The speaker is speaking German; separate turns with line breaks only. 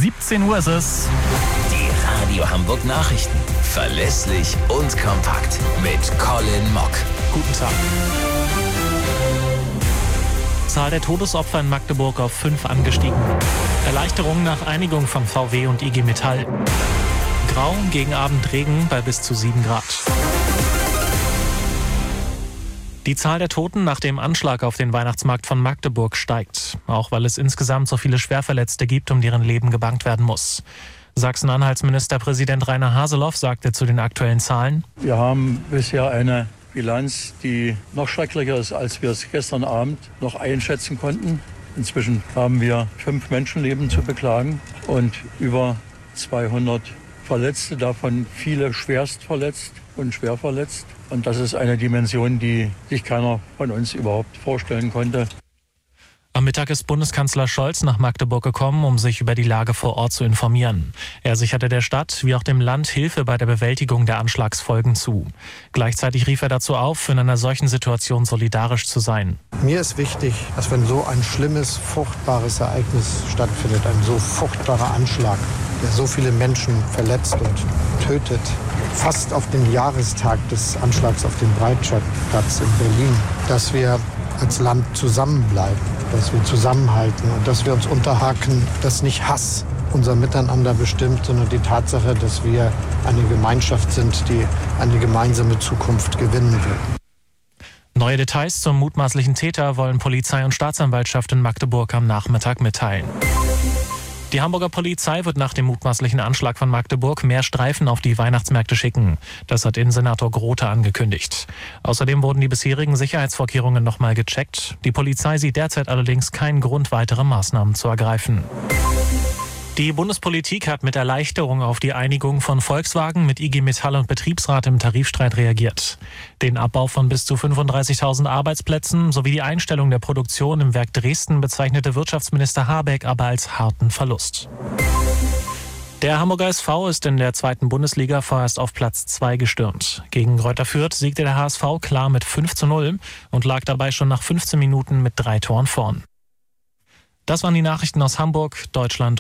17 Uhr ist es.
Die Radio Hamburg Nachrichten. Verlässlich und kompakt. Mit Colin Mock.
Guten Tag. Zahl der Todesopfer in Magdeburg auf 5 angestiegen. Erleichterung nach Einigung von VW und IG Metall. Grau, gegen Abend Regen bei bis zu 7 Grad. Die Zahl der Toten nach dem Anschlag auf den Weihnachtsmarkt von Magdeburg steigt. Auch weil es insgesamt so viele Schwerverletzte gibt, um deren Leben gebangt werden muss. Sachsen-Anhalts Ministerpräsident Rainer Haseloff sagte zu den aktuellen Zahlen:
Wir haben bisher eine Bilanz, die noch schrecklicher ist, als wir es gestern Abend noch einschätzen konnten. Inzwischen haben wir 5 Menschenleben zu beklagen und über 200 Verletzte, davon viele schwerst verletzt und schwer verletzt. Und das ist eine Dimension, die sich keiner von uns überhaupt vorstellen konnte.
Am Mittag ist Bundeskanzler Scholz nach Magdeburg gekommen, um sich über die Lage vor Ort zu informieren. Er sicherte der Stadt wie auch dem Land Hilfe bei der Bewältigung der Anschlagsfolgen zu. Gleichzeitig rief er dazu auf, in einer solchen Situation solidarisch zu sein.
Mir ist wichtig, dass wenn so ein schlimmes, furchtbares Ereignis stattfindet, ein so furchtbarer Anschlag, der so viele Menschen verletzt und tötet, fast auf den Jahrestag des Anschlags auf den Breitscheidplatz in Berlin, dass wir als Land zusammenbleiben, dass wir zusammenhalten und dass wir uns unterhaken, dass nicht Hass unser Miteinander bestimmt, sondern die Tatsache, dass wir eine Gemeinschaft sind, die eine gemeinsame Zukunft gewinnen will.
Neue Details zum mutmaßlichen Täter wollen Polizei und Staatsanwaltschaft in Magdeburg am Nachmittag mitteilen. Die Hamburger Polizei wird nach dem mutmaßlichen Anschlag von Magdeburg mehr Streifen auf die Weihnachtsmärkte schicken. Das hat Innensenator Grote angekündigt. Außerdem wurden die bisherigen Sicherheitsvorkehrungen nochmal gecheckt. Die Polizei sieht derzeit allerdings keinen Grund, weitere Maßnahmen zu ergreifen. Die Bundespolitik hat mit Erleichterung auf die Einigung von Volkswagen mit IG Metall und Betriebsrat im Tarifstreit reagiert. Den Abbau von bis zu 35.000 Arbeitsplätzen sowie die Einstellung der Produktion im Werk Dresden bezeichnete Wirtschaftsminister Habeck aber als harten Verlust. Der Hamburger SV ist in der 2. Bundesliga vorerst auf Platz 2 gestürmt. Gegen Greuther Fürth siegte der HSV klar mit 5:0 und lag dabei schon nach 15 Minuten mit 3 Toren vorn. Das waren die Nachrichten aus Hamburg, Deutschland